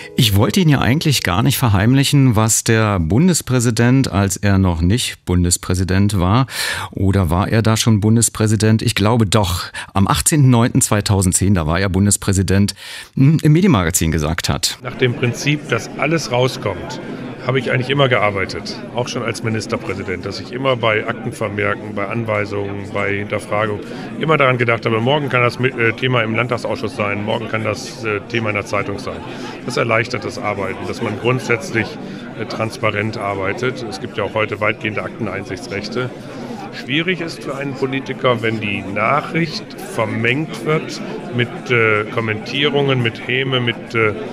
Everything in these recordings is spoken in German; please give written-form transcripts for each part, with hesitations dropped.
Ich wollte Ihnen ja eigentlich gar nicht verheimlichen, was der Bundespräsident, als er noch nicht Bundespräsident war, oder war er da schon Bundespräsident? Ich glaube doch, am 18.09.2010, da war er Bundespräsident, im Medienmagazin gesagt hat. Nach dem Prinzip, dass alles rauskommt, habe ich eigentlich immer gearbeitet, auch schon als Ministerpräsident, dass ich immer bei Aktenvermerken, bei Anweisungen, bei Hinterfragungen immer daran gedacht habe, morgen kann das Thema im Landtagsausschuss sein, morgen kann das Thema in der Zeitung sein. Das erleichtert das Arbeiten, dass man grundsätzlich transparent arbeitet. Es gibt ja auch heute weitgehende Akteneinsichtsrechte. Schwierig ist für einen Politiker, wenn die Nachricht vermengt wird mit Kommentierungen, mit Häme, mit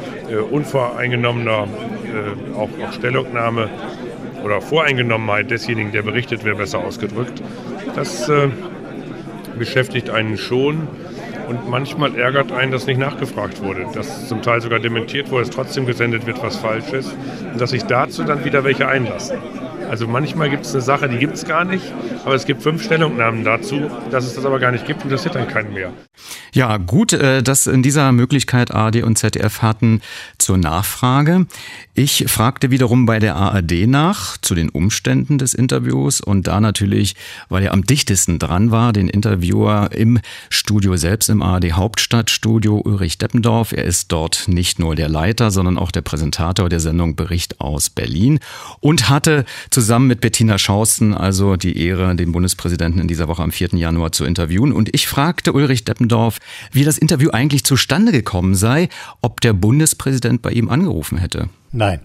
unvoreingenommener auch Stellungnahme oder Voreingenommenheit desjenigen, der berichtet, wäre besser ausgedrückt. Das beschäftigt einen schon und manchmal ärgert einen, dass nicht nachgefragt wurde, dass zum Teil sogar dementiert wurde, dass trotzdem gesendet wird, was falsch ist und dass sich dazu dann wieder welche einlassen. Also manchmal gibt es eine Sache, die gibt es gar nicht, aber es gibt 5 Stellungnahmen dazu, dass es das aber gar nicht gibt, interessiert dann keinen mehr. Ja, gut, dass in dieser Möglichkeit ARD und ZDF hatten zur Nachfrage. Ich fragte wiederum bei der ARD nach zu den Umständen des Interviews und da natürlich, weil er am dichtesten dran war, den Interviewer im Studio selbst, im ARD Hauptstadtstudio, Ulrich Deppendorf. Er ist dort nicht nur der Leiter, sondern auch der Präsentator der Sendung Bericht aus Berlin und hatte zusammen mit Bettina Schausten also die Ehre, den Bundespräsidenten in dieser Woche am 4. Januar zu interviewen. Und ich fragte Ulrich Deppendorf, wie das Interview eigentlich zustande gekommen sei, ob der Bundespräsident bei ihm angerufen hätte. Nein,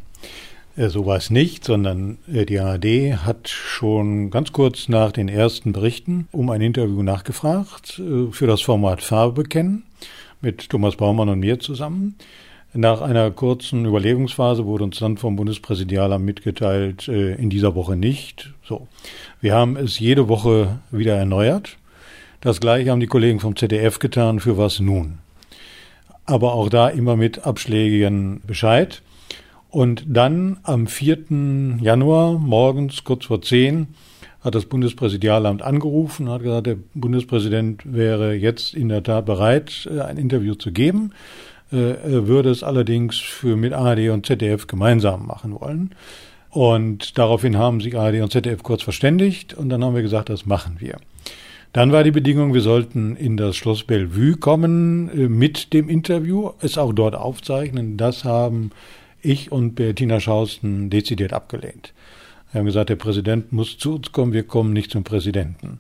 so war es nicht, sondern die ARD hat schon ganz kurz nach den ersten Berichten um ein Interview nachgefragt für das Format Farbe bekennen mit Thomas Baumann und mir zusammen. Nach einer kurzen Überlegungsphase wurde uns dann vom Bundespräsidialamt mitgeteilt, in dieser Woche nicht. So, wir haben es jede Woche wieder erneuert. Das Gleiche haben die Kollegen vom ZDF getan, für was nun. Aber auch da immer mit abschlägigen Bescheid. Und dann am 4. Januar morgens kurz vor 10 hat das Bundespräsidialamt angerufen, hat gesagt, der Bundespräsident wäre jetzt in der Tat bereit, ein Interview zu geben. Er würde es allerdings mit ARD und ZDF gemeinsam machen wollen. Und daraufhin haben sich ARD und ZDF kurz verständigt und dann haben wir gesagt, das machen wir. Dann war die Bedingung, wir sollten in das Schloss Bellevue kommen mit dem Interview, es auch dort aufzeichnen. Das haben ich und Bettina Schausten dezidiert abgelehnt. Wir haben gesagt, der Präsident muss zu uns kommen, wir kommen nicht zum Präsidenten.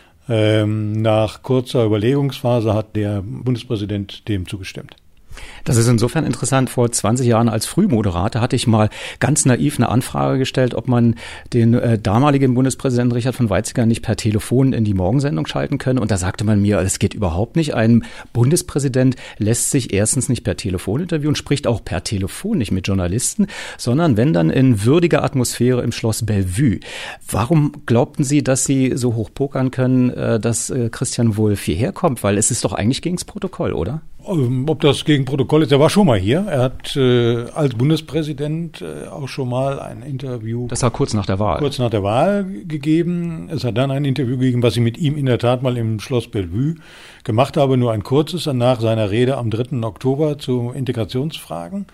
Nach kurzer Überlegungsphase hat der Bundespräsident dem zugestimmt. Das ist insofern interessant. Vor 20 Jahren als Frühmoderator hatte ich mal ganz naiv eine Anfrage gestellt, ob man den damaligen Bundespräsidenten Richard von Weizsäcker nicht per Telefon in die Morgensendung schalten könne. Und da sagte man mir, es geht überhaupt nicht. Ein Bundespräsident lässt sich erstens nicht per Telefon interviewen, spricht auch per Telefon nicht mit Journalisten, sondern wenn dann in würdiger Atmosphäre im Schloss Bellevue. Warum glaubten Sie, dass Sie so hoch pokern können, dass Christian Wulff hierher kommt? Weil es ist doch eigentlich gegens Protokoll, oder? Ob das gegen Protokoll ist, er war schon mal hier. Er hat als Bundespräsident auch schon mal ein Interview. Das war kurz nach der Wahl. Kurz nach der Wahl gegeben. Es hat dann ein Interview gegeben, was ich mit ihm in der Tat mal im Schloss Bellevue gemacht habe. Nur ein kurzes nach seiner Rede am 3. Oktober zu Integrationsfragen.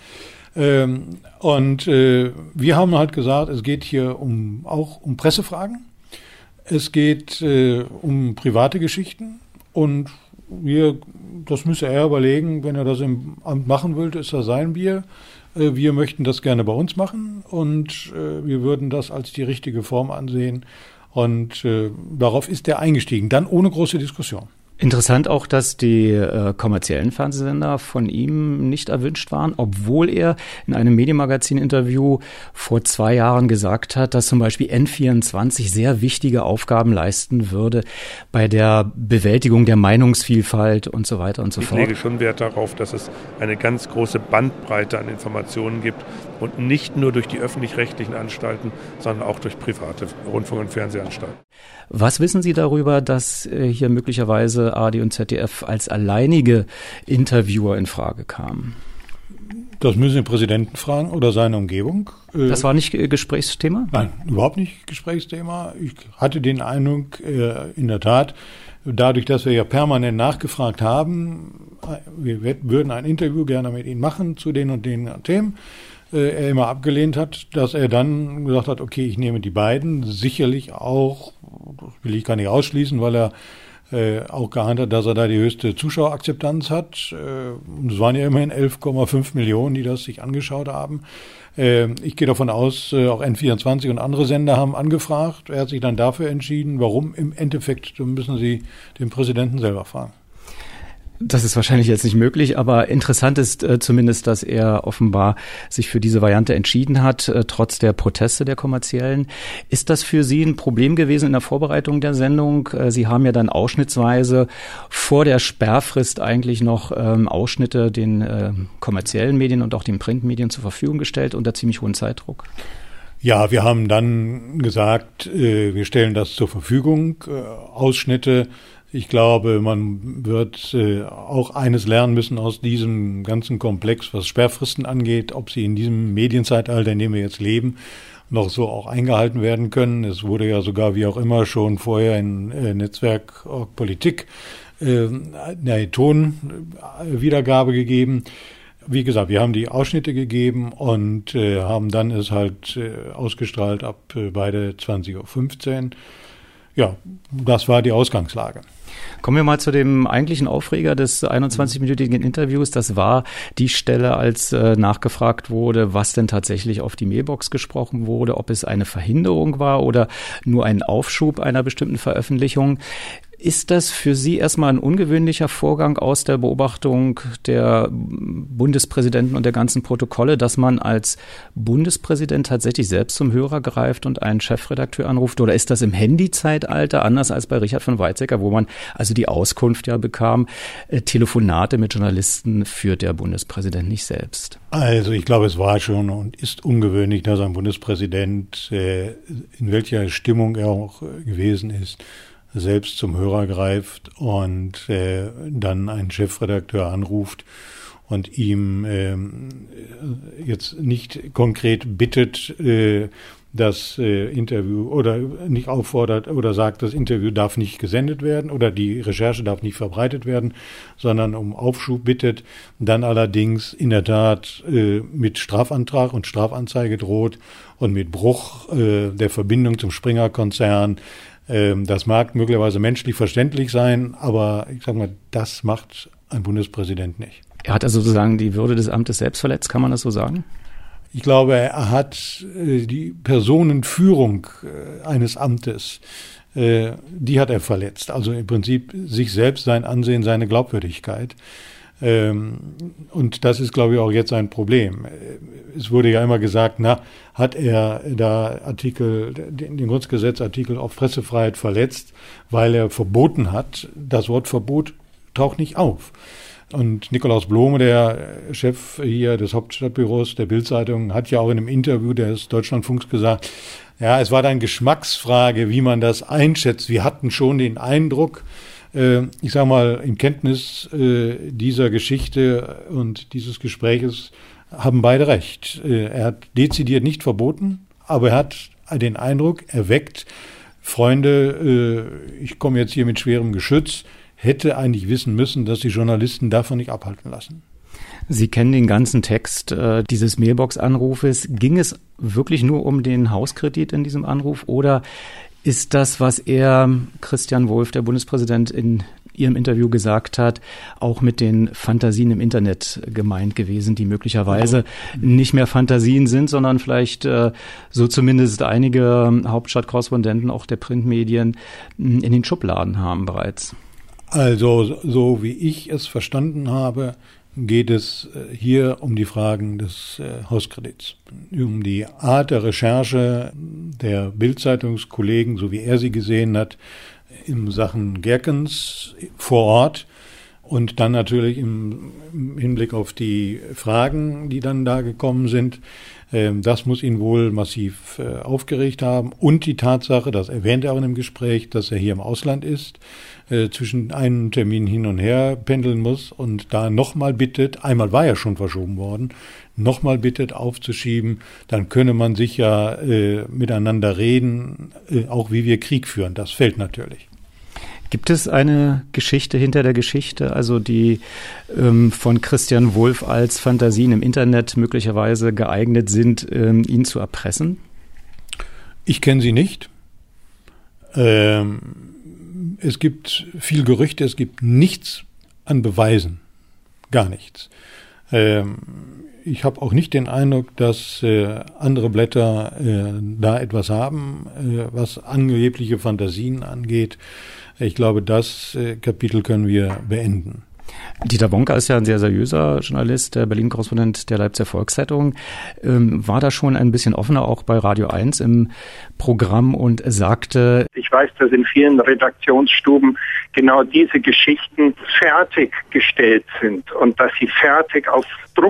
Und wir haben halt gesagt, es geht hier auch um Pressefragen. Es geht um private Geschichten und das müsse er überlegen, wenn er das im Amt machen will, ist das sein Bier. Wir möchten das gerne bei uns machen und wir würden das als die richtige Form ansehen. Und darauf ist er eingestiegen, dann ohne große Diskussion. Interessant auch, dass die kommerziellen Fernsehsender von ihm nicht erwünscht waren, obwohl er in einem Medienmagazin-Interview vor 2 Jahren gesagt hat, dass zum Beispiel N24 sehr wichtige Aufgaben leisten würde bei der Bewältigung der Meinungsvielfalt und so weiter und so fort. Ich lege schon Wert darauf, dass es eine ganz große Bandbreite an Informationen gibt und nicht nur durch die öffentlich-rechtlichen Anstalten, sondern auch durch private Rundfunk- und Fernsehanstalten. Was wissen Sie darüber, dass hier möglicherweise ARD und ZDF als alleinige Interviewer in Frage kamen? Das müssen den Präsidenten fragen oder seine Umgebung. Das war nicht Gesprächsthema? Nein, überhaupt nicht Gesprächsthema. Ich hatte den Eindruck, in der Tat, dadurch, dass wir ja permanent nachgefragt haben, wir würden ein Interview gerne mit Ihnen machen zu den und den Themen, er immer abgelehnt hat, dass er dann gesagt hat, okay, ich nehme die beiden, sicherlich auch, das will ich gar nicht ausschließen, weil er auch geahnt hat, dass er da die höchste Zuschauerakzeptanz hat. Es waren ja immerhin 11,5 Millionen, die das sich angeschaut haben. Ich gehe davon aus, auch N24 und andere Sender haben angefragt. Er hat sich dann dafür entschieden. Warum? Im Endeffekt müssen Sie den Präsidenten selber fragen. Das ist wahrscheinlich jetzt nicht möglich, aber interessant ist zumindest, dass er offenbar sich für diese Variante entschieden hat, trotz der Proteste der Kommerziellen. Ist das für Sie ein Problem gewesen in der Vorbereitung der Sendung? Sie haben ja dann ausschnittsweise vor der Sperrfrist eigentlich noch Ausschnitte den kommerziellen Medien und auch den Printmedien zur Verfügung gestellt unter ziemlich hohem Zeitdruck. Ja, wir haben dann gesagt, wir stellen das zur Verfügung, Ausschnitte. Ich glaube, man wird auch eines lernen müssen aus diesem ganzen Komplex, was Sperrfristen angeht, ob sie in diesem Medienzeitalter, in dem wir jetzt leben, noch so auch eingehalten werden können. Es wurde ja sogar, wie auch immer, schon vorher in Netzwerk Politik eine Tonwiedergabe gegeben. Wie gesagt, wir haben die Ausschnitte gegeben und haben dann es halt ausgestrahlt ab beide 20.15 Uhr. Ja, das war die Ausgangslage. Kommen wir mal zu dem eigentlichen Aufreger des 21-minütigen Interviews. Das war die Stelle, als nachgefragt wurde, was denn tatsächlich auf die Mailbox gesprochen wurde, ob es eine Verhinderung war oder nur ein Aufschub einer bestimmten Veröffentlichung. Ist das für Sie erstmal ein ungewöhnlicher Vorgang aus der Beobachtung der Bundespräsidenten und der ganzen Protokolle, dass man als Bundespräsident tatsächlich selbst zum Hörer greift und einen Chefredakteur anruft? Oder ist das im Handyzeitalter anders als bei Richard von Weizsäcker, wo man also die Auskunft ja bekam, Telefonate mit Journalisten führt der Bundespräsident nicht selbst? Also ich glaube, es war schon und ist ungewöhnlich, dass ein Bundespräsident, in welcher Stimmung er auch gewesen ist, selbst zum Hörer greift und dann einen Chefredakteur anruft und ihm jetzt nicht konkret bittet, das Interview oder nicht auffordert oder sagt, das Interview darf nicht gesendet werden oder die Recherche darf nicht verbreitet werden, sondern um Aufschub bittet, dann allerdings in der Tat mit Strafantrag und Strafanzeige droht und mit Bruch der Verbindung zum Springer-Konzern. Das mag möglicherweise menschlich verständlich sein, aber ich sage mal, das macht ein Bundespräsident nicht. Er hat also sozusagen die Würde des Amtes selbst verletzt, kann man das so sagen? Ich glaube, er hat die Personenführung eines Amtes, die hat er verletzt. Also im Prinzip sich selbst, sein Ansehen, seine Glaubwürdigkeit. Und das ist, glaube ich, auch jetzt ein Problem. Es wurde ja immer gesagt, hat er da den Grundgesetzartikel auf Pressefreiheit verletzt, weil er verboten hat. Das Wort Verbot taucht nicht auf. Und Nikolaus Blome, der Chef hier des Hauptstadtbüros der Bild-Zeitung, hat ja auch in einem Interview des Deutschlandfunks gesagt, ja, es war dann Geschmacksfrage, wie man das einschätzt. Wir hatten schon den Eindruck, ich sage mal, in Kenntnis dieser Geschichte und dieses Gespräches haben beide recht. Er hat dezidiert nicht verboten, aber er hat den Eindruck erweckt, Freunde, ich komme jetzt hier mit schwerem Geschütz, hätte eigentlich wissen müssen, dass die Journalisten davon nicht abhalten lassen. Sie kennen den ganzen Text dieses Mailbox-Anrufes. Ging es wirklich nur um den Hauskredit in diesem Anruf oder ist das, was er, Christian Wulff, der Bundespräsident, in Ihrem Interview gesagt hat, auch mit den Fantasien im Internet gemeint gewesen, die möglicherweise nicht mehr Fantasien sind, sondern vielleicht so zumindest einige Hauptstadtkorrespondenten auch der Printmedien in den Schubladen haben bereits? Also, so wie ich es verstanden habe, geht es hier um die Fragen des Hauskredits, um die Art der Recherche der Bild-Zeitungskollegen, so wie er sie gesehen hat, in Sachen Gerkens vor Ort und dann natürlich im Hinblick auf die Fragen, die dann da gekommen sind. Das muss ihn wohl massiv aufgeregt haben. Und die Tatsache, das erwähnt er auch in dem Gespräch, dass er hier im Ausland ist, zwischen einem Termin hin und her pendeln muss und da nochmal bittet, einmal war er schon verschoben worden, nochmal bittet aufzuschieben, dann könne man sich ja miteinander reden, auch wie wir Krieg führen. Das fällt natürlich. Gibt es eine Geschichte hinter der Geschichte, also die von Christian Wulff als Fantasien im Internet möglicherweise geeignet sind, ihn zu erpressen? Ich kenne sie nicht. Es gibt viel Gerüchte, es gibt nichts an Beweisen, gar nichts. Ich habe auch nicht den Eindruck, dass andere Blätter da etwas haben, was angebliche Fantasien angeht. Ich glaube, das Kapitel können wir beenden. Dieter Bonker ist ja ein sehr seriöser Journalist, der Berlin-Korrespondent der Leipziger Volkszeitung, war da schon ein bisschen offener, auch bei Radio 1 im Programm und sagte: Ich weiß, dass in vielen Redaktionsstuben genau diese Geschichten fertiggestellt sind und dass sie fertig auf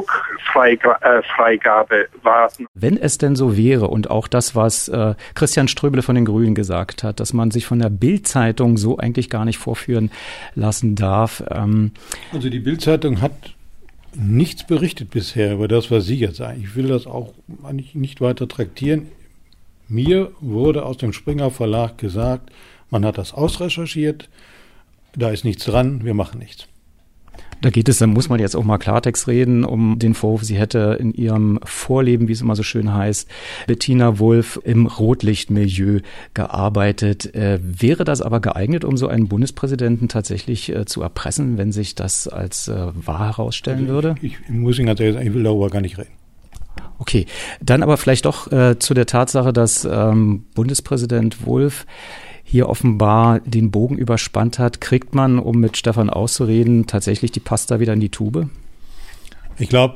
Druckfreigabe warten. Wenn es denn so wäre und auch das, was Christian Ströbele von den Grünen gesagt hat, dass man sich von der Bild-Zeitung so eigentlich gar nicht vorführen lassen darf. Also die Bild-Zeitung hat nichts berichtet bisher über das, was Sie jetzt sagen. Ich will das auch eigentlich nicht weiter traktieren. Mir wurde aus dem Springer Verlag gesagt, man hat das ausrecherchiert, da ist nichts dran, wir machen nichts. Da geht es, dann muss man jetzt auch mal Klartext reden, um den Vorwurf, sie hätte in ihrem Vorleben, wie es immer so schön heißt, Bettina Wulff im Rotlichtmilieu gearbeitet. Wäre das aber geeignet, um so einen Bundespräsidenten tatsächlich zu erpressen, wenn sich das als wahr herausstellen würde? Ich muss Ihnen ganz ehrlich sagen, ich will darüber gar nicht reden. Okay, dann aber vielleicht doch zu der Tatsache, dass Bundespräsident Wulff hier offenbar den Bogen überspannt hat. Kriegt man, um mit Stefan auszureden, tatsächlich die Pasta wieder in die Tube? Ich glaube,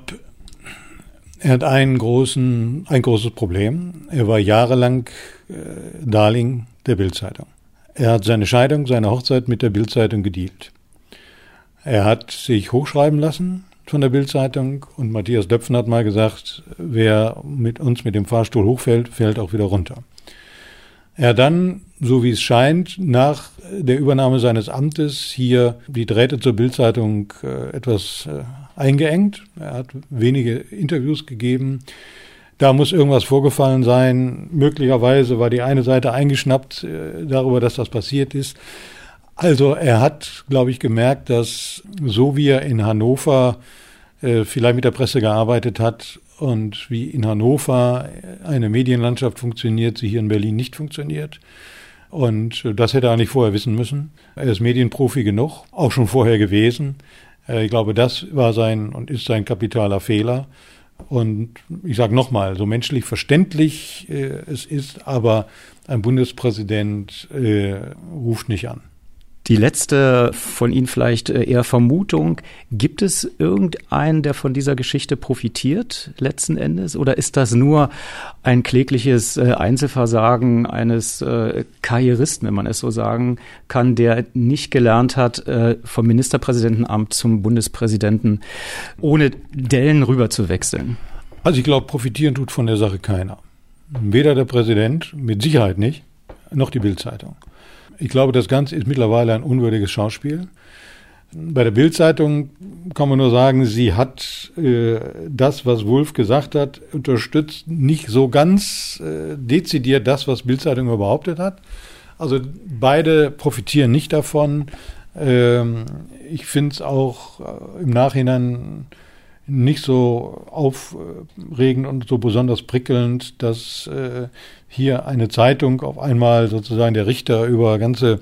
er hat ein großes Problem. Er war jahrelang Darling der Bild-Zeitung. Er hat seine Scheidung, seine Hochzeit mit der Bild-Zeitung gedealt. Er hat sich hochschreiben lassen von der Bild-Zeitung und Matthias Döpfner hat mal gesagt, wer mit uns mit dem Fahrstuhl hochfällt, fällt auch wieder runter. Er hat dann, so wie es scheint, nach der Übernahme seines Amtes hier die Drähte zur Bild-Zeitung etwas eingeengt. Er hat wenige Interviews gegeben. Da muss irgendwas vorgefallen sein. Möglicherweise war die eine Seite eingeschnappt darüber, dass das passiert ist. Also er hat, glaube ich, gemerkt, dass so wie er in Hannover vielleicht mit der Presse gearbeitet hat und wie in Hannover eine Medienlandschaft funktioniert, sie hier in Berlin nicht funktioniert. Und das hätte er eigentlich vorher wissen müssen. Er ist Medienprofi genug, auch schon vorher gewesen. Ich glaube, das war sein und ist sein kapitaler Fehler. Und ich sage nochmal, so menschlich verständlich es ist, aber ein Bundespräsident ruft nicht an. Die letzte von Ihnen vielleicht eher Vermutung. Gibt es irgendeinen, der von dieser Geschichte profitiert letzten Endes? Oder ist das nur ein klägliches Einzelversagen eines Karrieristen, wenn man es so sagen kann, der nicht gelernt hat, vom Ministerpräsidentenamt zum Bundespräsidenten ohne Dellen rüber zu wechseln? Also ich glaube, profitieren tut von der Sache keiner. Weder der Präsident, mit Sicherheit nicht, noch die Bild-Zeitung. Ich glaube, das Ganze ist mittlerweile ein unwürdiges Schauspiel. Bei der Bild-Zeitung kann man nur sagen, sie hat das, was Wulff gesagt hat, unterstützt nicht so ganz dezidiert das, was Bild-Zeitung behauptet hat. Also beide profitieren nicht davon. Ich finde es auch im Nachhinein nicht so aufregend und so besonders prickelnd, dass hier eine Zeitung auf einmal sozusagen der Richter über ganze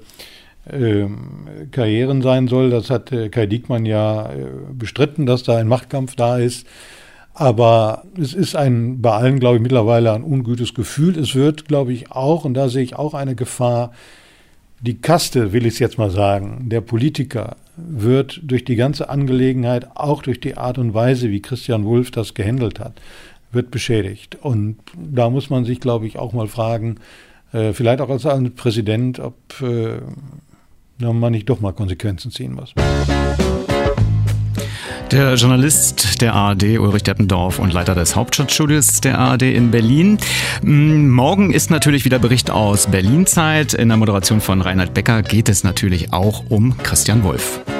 Karrieren sein soll. Das hat Kai Diekmann ja bestritten, dass da ein Machtkampf da ist. Aber es ist bei allen, glaube ich, mittlerweile ein ungutes Gefühl. Es wird, glaube ich, auch, und da sehe ich auch eine Gefahr, die Kaste, will ich es jetzt mal sagen, der Politiker wird durch die ganze Angelegenheit, auch durch die Art und Weise, wie Christian Wulff das gehandelt hat, wird beschädigt. Und da muss man sich, glaube ich, auch mal fragen, vielleicht auch als Präsident, ob man nicht doch mal Konsequenzen ziehen muss. Der Journalist der ARD, Ulrich Deppendorf, und Leiter des Hauptstadtstudios der ARD in Berlin. Morgen ist natürlich wieder Bericht aus Berlin-Zeit. In der Moderation von Reinhard Becker geht es natürlich auch um Christian Wulff.